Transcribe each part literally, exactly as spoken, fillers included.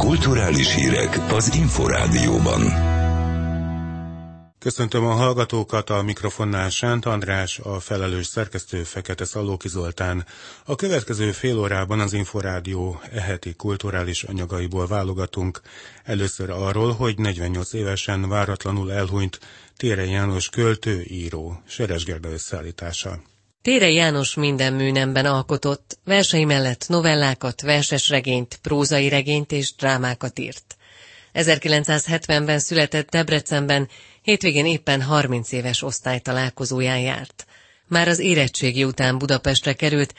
Kulturális hírek az Inforádióban. Köszöntöm a hallgatókat, a mikrofonnál Sánt András, a felelős szerkesztő Fekete Szallóki Zoltán. A következő fél órában az Inforádió eheti kulturális anyagaiból válogatunk. Először arról, hogy negyvennyolc évesen váratlanul elhunyt Thérey János költő, író. Seres Gerda összeállítása. Thérey János minden műnemben alkotott, versei mellett novellákat, versesregényt, prózai regényt és drámákat írt. ezerkilencszázhetvenben született Debrecenben, hétvégén éppen harminc éves osztálytalálkozóján járt. Már az érettségi után Budapestre került,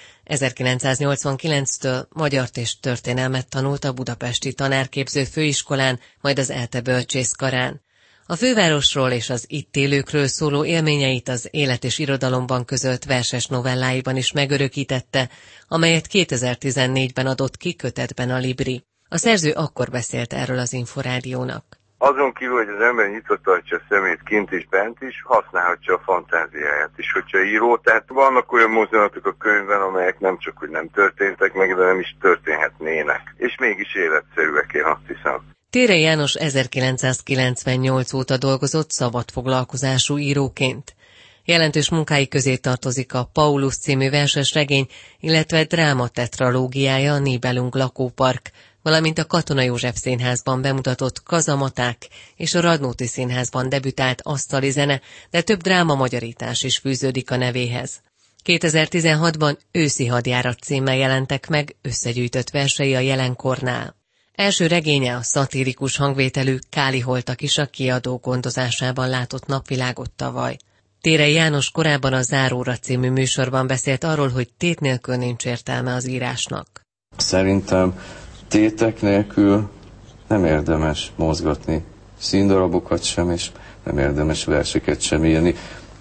ezerkilencszáznyolcvankilenctől magyart és történelmet tanult a budapesti tanárképző főiskolán, majd az ELTE bölcsészkarán. A fővárosról és az itt élőkről szóló élményeit az élet és irodalomban közölt verses novelláiban is megörökítette, amelyet kétezer-tizennégyben adott ki kötetben a Libri. A szerző akkor beszélt erről az Inforádiónak. Azon kívül, hogy az ember nyitva tartja a szemét kint és bent is, használhatja a fantáziáját is, hogyha író. Tehát vannak olyan mozdulatok a könyvben, amelyek nem csak hogy nem történtek meg, de nem is történhetnének. És mégis életszerűek, én azt hiszem. Thérey János ezerkilencszázkilencvennyolc óta dolgozott szabadfoglalkozású íróként. Jelentős munkái közé tartozik a Paulus című verses regény, illetve dráma tetralógiája, a Nibelung lakópark, valamint a Katona József Színházban bemutatott Kazamaták és a Radnóti Színházban debütált asztali zene, de több dráma magyarítás is fűződik a nevéhez. kétezer-tizenhatban Őszi hadjárat címmel jelentek meg összegyűjtött versei a Jelenkornál. Első regénye, a szatirikus hangvételű Káli holtak is a kiadó gondozásában látott napvilágot tavaly. Thérey János korábban a Záróra című műsorban beszélt arról, hogy tét nélkül nincs értelme az írásnak. Szerintem tétek nélkül nem érdemes mozgatni színdarabokat sem, és nem érdemes verseket sem írni.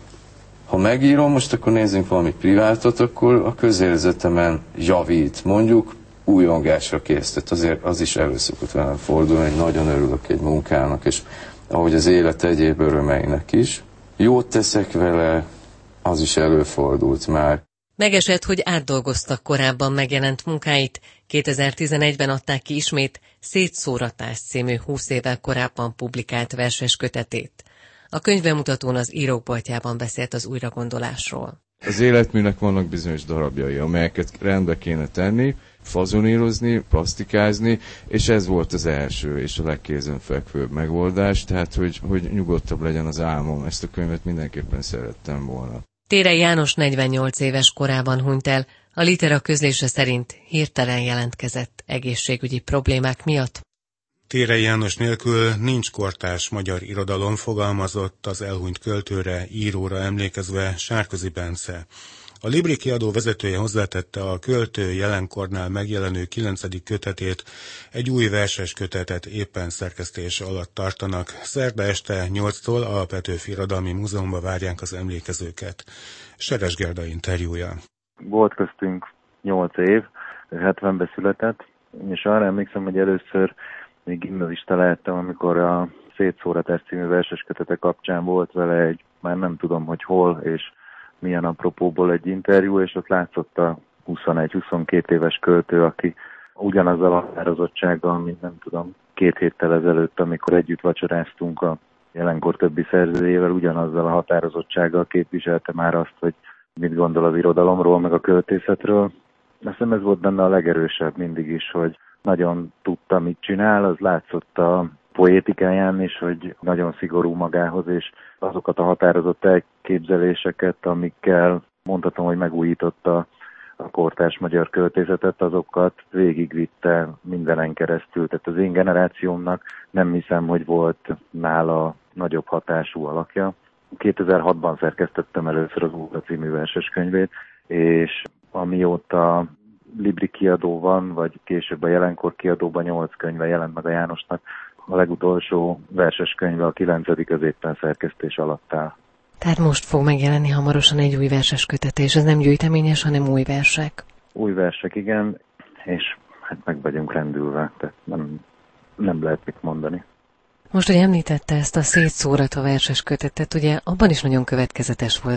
Ha megírom, most akkor nézzünk valami privátot, akkor a közérzetemen javít, mondjuk újongásra kész. Tehát azért az is elő szokott velem fordulni, hogy nagyon örülök egy munkának, és ahogy az élet egyéb örömeinek is. Jót teszek vele, az is előfordult már. Megesett, hogy átdolgoztak korábban megjelent munkáit, kétezer-tizenegyben adták ki ismét Szétszóratás című húsz évvel korábban publikált verses kötetét. A könyvbemutatón az Írók Boltjában beszélt az újragondolásról. Az életműnek vannak bizonyos darabjai, amelyeket rendbe kéne tenni, fazonírozni, plastikázni, és ez volt az első és a legkézenfekvőbb megoldás, tehát hogy, hogy nyugodtabb legyen az álmom. Ezt a könyvet mindenképpen szerettem volna. Thérey János negyvennyolc éves korában hunyt el, a Litera közlése szerint hirtelen jelentkezett egészségügyi problémák miatt. Thérey János nélkül nincs kortárs magyar irodalom, fogalmazott az elhunyt költőre, íróra emlékezve Sárközi Bence. A Libri kiadó vezetője hozzátette, a költő Jelenkornál megjelenő kilencedik kötetét, egy új verses kötetet éppen szerkesztés alatt tartanak. Szerda este nyolctól a Petőfi Irodalmi Múzeumban várják az emlékezőket. Seres Gerda interjúja. Volt köztünk nyolc év, hetvenben született, és arra emlékszem, hogy először még gimnazista lehettem, amikor a Szétszóratás című verses kötete kapcsán volt vele egy, már nem tudom, hogy hol, és milyen apropóból egy interjú, és ott látszott a huszonegy-huszonkettő éves költő, aki ugyanazzal a határozottsággal, mint nem tudom, két héttel ezelőtt, amikor együtt vacsoráztunk a Jelenkor többi szerzőjével, ugyanazzal a határozottsággal képviselte már azt, hogy mit gondol az irodalomról, meg a költészetről. Azt hiszem ez volt benne a legerősebb mindig is, hogy nagyon tudta, mit csinál, az látszott a poétikáján is, hogy nagyon szigorú magához, és azokat a határozott elképzeléseket, amikkel mondhatom, hogy megújította a kortárs magyar költészetet, azokat végigvitte mindenen keresztül. Tehát az én generációmnak nem hiszem, hogy volt nála nagyobb hatású alakja. kétezer-hatban szerkesztettem először az Óra című verses könyvét, és amióta Libri kiadó van, vagy később a Jelenkor kiadóban nyolc könyve jelent meg a Jánosnak, a legutolsó verses könyve, a kilencedik, az éppen szerkesztés alatt áll. Tehát most fog megjelenni hamarosan egy új verses kötetés, ez nem gyűjteményes, hanem új versek. Új versek, igen, és hát meg vagyunk rendülve, tehát nem, nem lehet mit mondani. Most, hogy említette ezt a Szétszóratva verses kötetet, ugye abban is nagyon következetes volt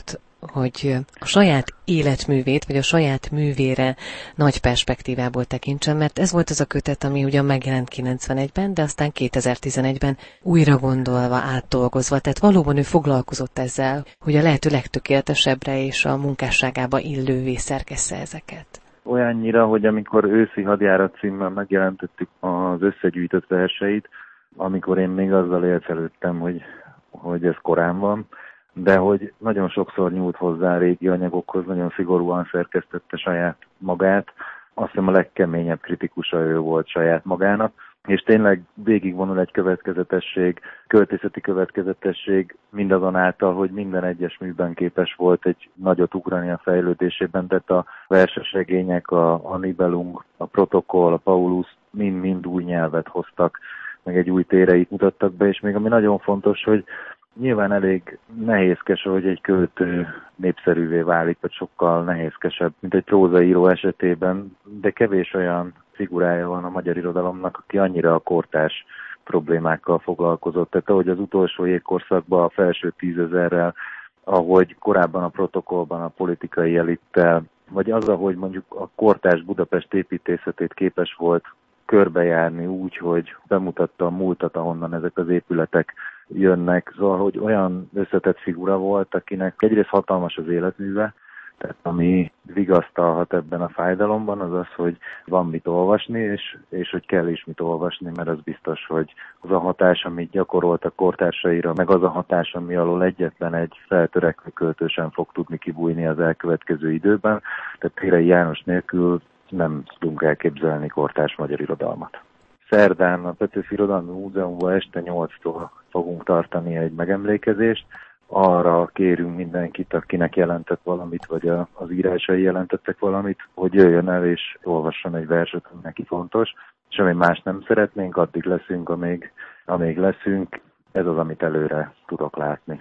hogy a saját életművét, vagy a saját művére nagy perspektívából tekintsen, mert ez volt az a kötet, ami ugyan megjelent kilencvenegyben, de aztán kétezer-tizenegyben újra gondolva, átdolgozva, tehát valóban ő foglalkozott ezzel, hogy a lehető legtökéletesebbre és a munkásságába illővé szerkessze ezeket. Olyannyira, hogy amikor Őszi hadjárat címmel megjelentettük az összegyűjtött verseit, amikor én még azzal élcelődtem, hogy, hogy ez korán van, de hogy nagyon sokszor nyúlt hozzá régi anyagokhoz, nagyon szigorúan szerkesztette saját magát. Azt hiszem a legkeményebb kritikusa ő volt saját magának, és tényleg végigvonul egy következetesség, költészeti következetesség mindazonáltal, hogy minden egyes műben képes volt egy nagyot ugrani a fejlődésében, tehát a verses regények, a Annibelung, a Protokoll, a Paulus mind-mind új nyelvet hoztak, meg egy új téreit mutattak be, és még ami nagyon fontos, hogy nyilván elég nehézkes, hogy egy költő népszerűvé válik, vagy sokkal nehézkesebb, mint egy prózaíró esetében, de kevés olyan figurája van a magyar irodalomnak, aki annyira a kortárs problémákkal foglalkozott. Tehát ahogy az utolsó jégkorszakban a felső tízezerrel, ahogy korábban a Protokollban a politikai elittel, vagy az, ahogy mondjuk a kortárs Budapest építészetét képes volt körbejárni úgy, hogy bemutatta a múltat, ahonnan ezek az épületek jönnek. Szóval, hogy olyan összetett figura volt, akinek egyrészt hatalmas az életműve, tehát ami vigasztalhat ebben a fájdalomban, az az, hogy van mit olvasni, és, és hogy kell is mit olvasni, mert az biztos, hogy az a hatás, amit gyakorolt a kortársaira, meg az a hatás, ami alól egyetlen egy feltörekvő költő sem fog tudni kibújni az elkövetkező időben. Tehát Thérei János nélkül nem tudunk elképzelni kortárs magyar irodalmat. Szerdán a Petőfi Irodalmi Múzeumban este nyolctól fogunk tartani egy megemlékezést. Arra kérünk mindenkit, akinek jelentett valamit, vagy a, az írásai jelentettek valamit, hogy jöjjön el és olvasson egy verset, ami neki fontos. Semmi más nem szeretnénk, addig leszünk, amíg, amíg leszünk. Ez az, amit előre tudok látni.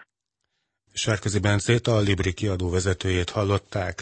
Sárközi Bencét, a Libri kiadó vezetőjét hallották.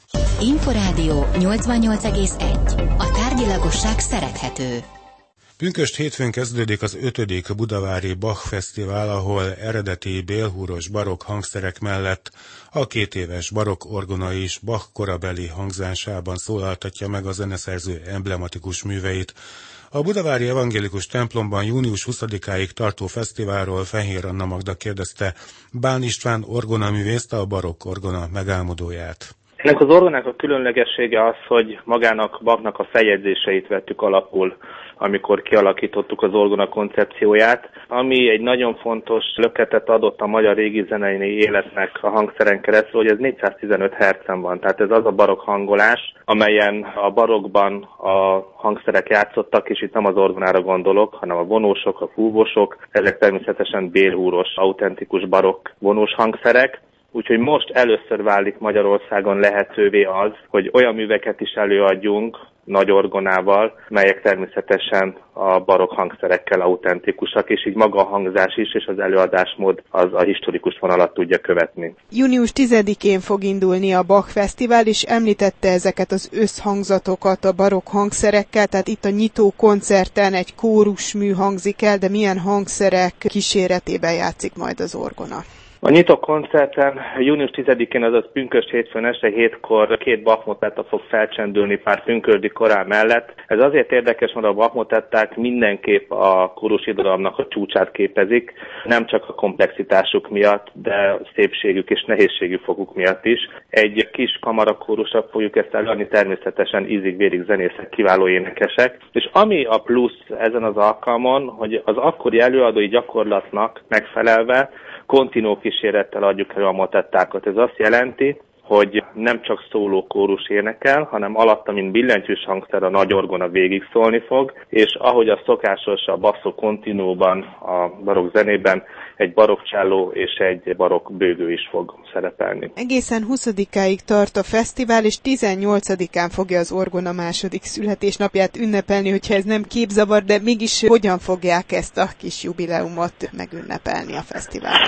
Inforádió nyolcvannyolc egész egy. A tárgyilagosság szerethető. Pünkösd hétfőn kezdődik az ötödik budavári Bach Fesztivál, ahol eredeti bélhúros barokk hangszerek mellett a kétéves barokk orgona is Bach korabeli hangzásában szólaltatja meg a zeneszerző emblematikus műveit. A budavári evangélikus templomban június huszadikáig tartó fesztiválról Fehér Anna Magda kérdezte Bán István orgonaművészt, a barokk orgona megálmodóját. Ennek az orgonának a különlegessége az, hogy magának Bachnak a feljegyzéseit vettük alapul, amikor kialakítottuk az orgona koncepcióját, ami egy nagyon fontos löketet adott a magyar régi zenei életnek a hangszeren keresztül, hogy ez négyszáztizenöt hertzen van. Tehát ez az a barokk hangolás, amelyen a barokkban a hangszerek játszottak, és itt nem az orgonára gondolok, hanem a vonósok, a fúvósok, ezek természetesen bélhúros, autentikus barokk vonós hangszerek. Úgyhogy most először válik Magyarországon lehetővé az, hogy olyan műveket is előadjunk nagy orgonával, melyek természetesen a barokk hangszerekkel autentikusak, és így maga a hangzás is, és az előadásmód az a historikus vonalat tudja követni. június tizedikén fog indulni a Bach Fesztivál, és említette ezeket az összhangzatokat a barokk hangszerekkel, tehát itt a nyitó koncerten egy kórusmű hangzik el, de milyen hangszerek kíséretében játszik majd az orgona? A nyitó koncerten június tizedikén, azaz pünkösd hétfőn este hétkor két Bach motetta fog felcsendülni pár pünkösdi korán mellett. Ez azért érdekes, mert a Bach motetták mindenképp a kórusirodalomnak a csúcsát képezik, nem csak a komplexitásuk miatt, de szépségük és nehézségük foguk miatt is. Egy kis kamarakórusra fogjuk ezt előadni, természetesen ízig-vérig zenészek, kiváló énekesek. És ami a plusz ezen az alkalmon, hogy az akkori előadói gyakorlatnak megfelelve kontinó kísérettel adjuk elő a motettákat. Ez azt jelenti, hogy nem csak szóló kórus énekel, hanem alatta, mint billentyűs hangszer, a nagy orgona végig szólni fog, és ahogy a szokásos a basso continuóban, a barokk zenében, egy barokk cselló és egy barokk bőgő is fog szerepelni. Egészen huszadikáig tart a fesztivál, és tizennyolcadikán fogja az orgona második születésnapját ünnepelni, hogyha ez nem képzavar, de mégis hogyan fogják ezt a kis jubileumot megünnepelni a fesztiválon?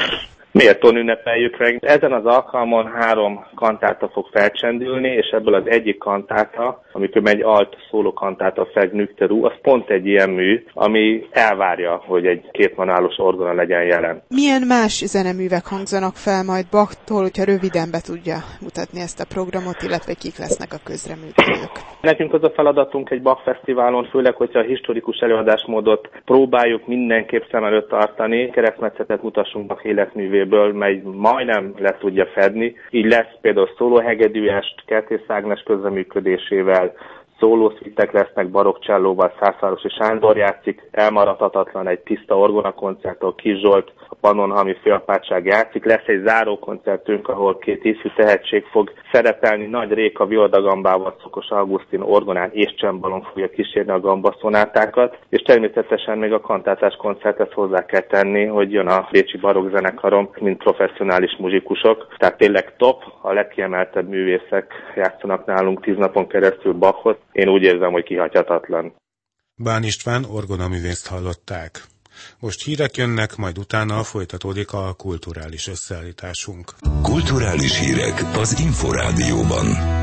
Méltón ünnepeljük meg. Ezen az alkalmon három kantáta fog felcsendülni, és ebből az egyik kantáta, amikor megy alt szóló kantáta Feg Nükterú, az pont egy ilyen mű, ami elvárja, hogy egy kétvonalos orgona legyen jelen. Milyen más zeneművek hangzanak fel majd Bachtól, hogyha röviden be tudja mutatni ezt a programot, illetve kik lesznek a közreműködők? Nekünk az a feladatunk egy Bach fesztiválon, főleg, hogyha a historikus előadásmódot próbáljuk mindenképp szem előtt tartani, keresztmetszetet mutassunk Bach életművéből, mely majdnem le tudja fedni. Így lesz például szólóhegedűest, Kertész Ágnes közreműködésével, szólószvittek lesznek barokkcsellóval, Szászvárosi Sándor játszik, elmaradhatatlan egy tiszta orgonakoncerttől Kis Zsolt, a Pannonhalmi Félapátság játszik, lesz egy zárókoncertünk, ahol két ifjú tehetség fog szerepelni, Nagy Réka violagambával, Szokos Augustin orgonán és csembalon fogja kísérni a gambaszonátákat, és természetesen még a kantátás koncertet hozzá kell tenni, hogy jön a bécsi barokkzenekarom, mint professzionális muzsikusok, tehát tényleg top, a legkiemeltebb művészek játszanak nálunk tíz napon keresztül Bachot. Én úgy érzem, hogy kihagyhatatlan. Bán István orgonaművészt hallották. Most hírek jönnek, majd utána folytatódik a kulturális összeállításunk. Kulturális hírek az Inforádióban.